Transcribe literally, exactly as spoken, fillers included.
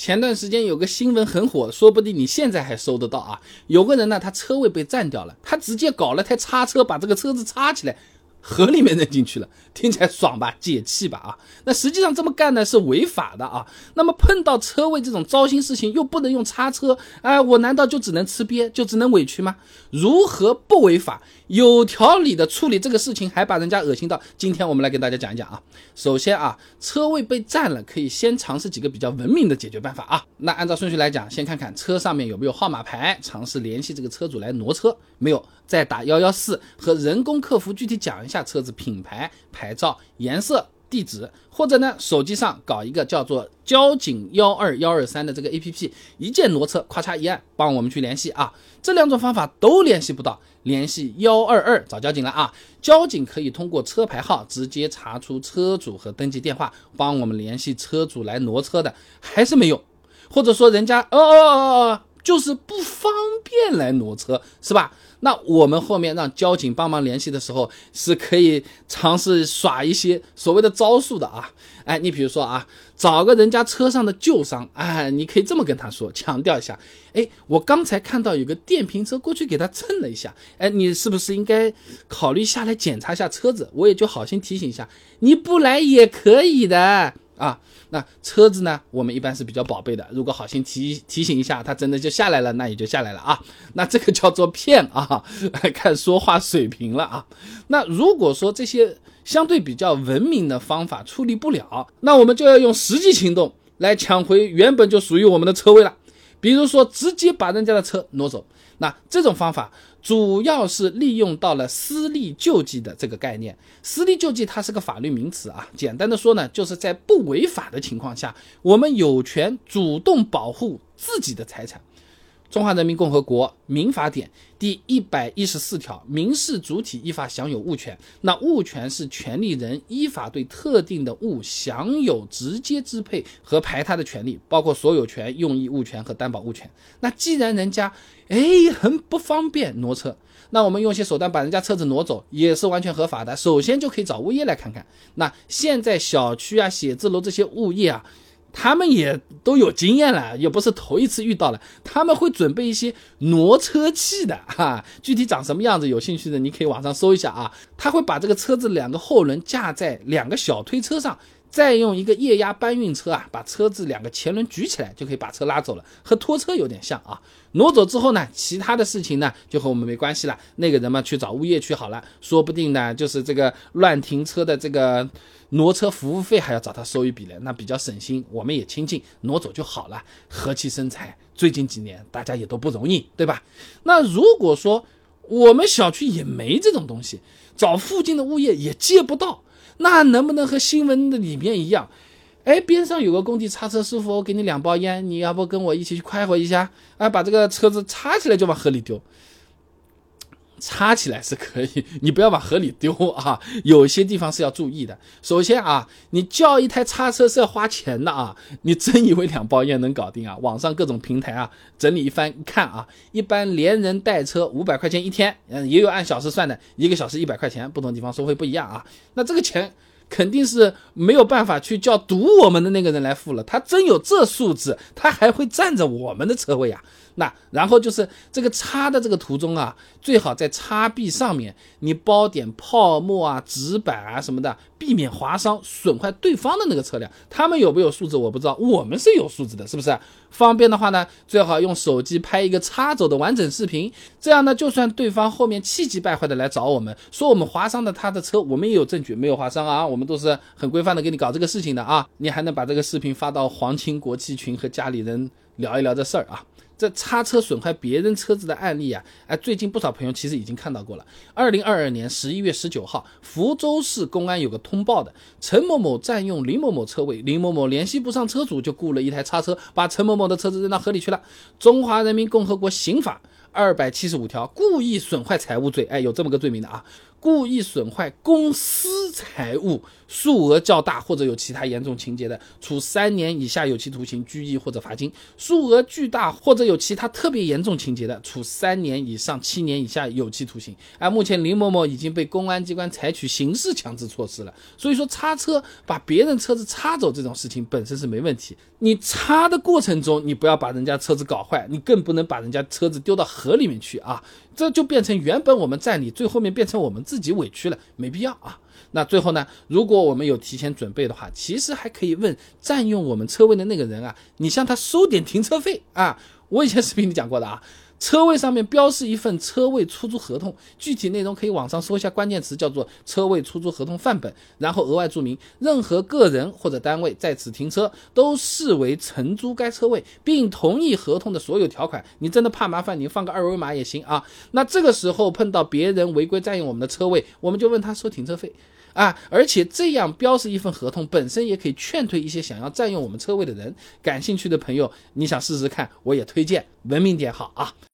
前段时间有个新闻很火，说不定你现在还收得到啊。有个人呢，他车位被占掉了，他直接搞了台叉车，把这个车子叉起来，河里面扔进去了，听起来爽吧，解气吧啊。那实际上这么干呢是违法的啊。那么碰到车位这种糟心事情又不能用叉车，哎，我难道就只能吃瘪，就只能委屈吗？如何不违法有条理的处理这个事情，还把人家恶心到？今天我们来跟大家讲一讲啊。首先啊，车位被占了，可以先尝试几个比较文明的解决办法啊。那按照顺序来讲，先看看车上面有没有号码牌，尝试联系这个车主来挪车，没有再打一一四，和人工客服具体讲一下车子品牌、牌照、颜色、地址，或者呢手机上搞一个叫做交警一二一二三的这个 A P P， 一键挪车，咔嚓一按帮我们去联系啊。这两种方法都联系不到，联系一二二找交警了啊。交警可以通过车牌号直接查出车主和登记电话，帮我们联系车主来挪车的，还是没用，或者说人家哦哦哦哦就是不方便来挪车，是吧？那我们后面让交警帮忙联系的时候，是可以尝试耍一些所谓的招数的啊。哎，你比如说啊，找个人家车上的旧伤，哎，你可以这么跟他说，强调一下，哎，我刚才看到有个电瓶车过去给他蹭了一下，哎，你是不是应该考虑下来检查一下车子？我也就好心提醒一下，你不来也可以的啊。那车子呢，我们一般是比较宝贝的，如果好心提提醒一下，他真的就下来了，那也就下来了啊。那这个叫做骗啊，看说话水平了啊。那如果说这些相对比较文明的方法处理不了，那我们就要用实际行动来抢回原本就属于我们的车位了。比如说直接把人家的车挪走，那这种方法主要是利用到了私利救济的这个概念。私利救济它是个法律名词啊，简单的说呢，就是在不违法的情况下，我们有权主动保护自己的财产。中华人民共和国民法典第一百一十四条，民事主体依法享有物权。那物权是权利人依法对特定的物享有直接支配和排他的权利，包括所有权、用益物权和担保物权。那既然人家哎很不方便挪车，那我们用些手段把人家车子挪走也是完全合法的。首先就可以找物业来看看，那现在小区啊、写字楼这些物业啊，他们也都有经验了，也不是头一次遇到了，他们会准备一些挪车器的哈，具体长什么样子，有兴趣的你可以网上搜一下啊。他会把这个车子两个后轮架在两个小推车上，再用一个液压搬运车啊，把车子两个前轮举起来，就可以把车拉走了，和拖车有点像啊。挪走之后呢，其他的事情呢就和我们没关系了，那个人嘛去找物业去好了，说不定呢就是这个乱停车的这个挪车服务费还要找他收一笔了，那比较省心，我们也亲近，挪走就好了，和气生财。最近几年大家也都不容易，对吧？那如果说我们小区也没这种东西，找附近的物业也借不到，那能不能和新闻的里面一样，哎，边上有个工地擦车师傅，我给你两包烟，你要不跟我一起去快活一下，哎，把这个车子擦起来就往河里丢。擦起来是可以，你不要往河里丢啊，有些地方是要注意的。首先啊，你叫一台擦车是要花钱的啊，你真以为两包烟能搞定啊？网上各种平台啊，整理一番看啊，一般连人带车五百块钱一天，也有按小时算的，一个小时一百块钱，不同地方收费不一样啊。那这个钱肯定是没有办法去叫堵我们的那个人来付了，他真有这素质，他还会占着我们的车位啊。那然后就是这个擦的这个途中啊，最好在擦壁上面你包点泡沫啊、纸板啊什么的，避免划伤损坏对方的那个车辆。他们有没有素质我不知道，我们是有素质的，是不是？方便的话呢，最好用手机拍一个擦走的完整视频，这样呢，就算对方后面气急败坏的来找我们，说我们划伤的他的车，我们也有证据，没有划伤啊，我们都是很规范的给你搞这个事情的啊。你还能把这个视频发到皇亲国戚群和家里人聊一聊这事儿啊。这擦车损坏别人车子的案例啊，哎，最近不少朋友其实已经看到过了。二零二二年十一月十九号，福州市公安有个通报的，陈某某占用林某某车位，林某某联系不上车主，就雇了一台叉车，把陈某某的车子扔到河里去了。中华人民共和国刑法二百七十五条，故意损坏财物罪，哎，有这么个罪名的啊。 故意损坏公私财物，数额较大或者有其他严重情节的，处三年以下有期徒刑、拘役或者罚金；数额巨大或者有其他特别严重情节的，处三年以上七年以下有期徒刑。而目前林某某已经被公安机关采取刑事强制措施了。所以说擦车把别人车子擦走这种事情本身是没问题，你擦的过程中你不要把人家车子搞坏，你更不能把人家车子丢到河里面去啊，这就变成原本我们占理，最后面变成我们自己委屈了，没必要啊。那最后呢，如果我们有提前准备的话，其实还可以问占用我们车位的那个人啊，你向他收点停车费啊。我以前视频里讲过的啊，车位上面标示一份车位出租合同，具体内容可以网上搜一下关键词，叫做车位出租合同范本，然后额外注明任何个人或者单位在此停车都视为承租该车位，并同意合同的所有条款。你真的怕麻烦，你放个二维码也行啊。那这个时候碰到别人违规占用我们的车位，我们就问他收停车费啊，而且这样标示一份合同本身也可以劝退一些想要占用我们车位的人。感兴趣的朋友，你想试试看，我也推荐文明点好啊。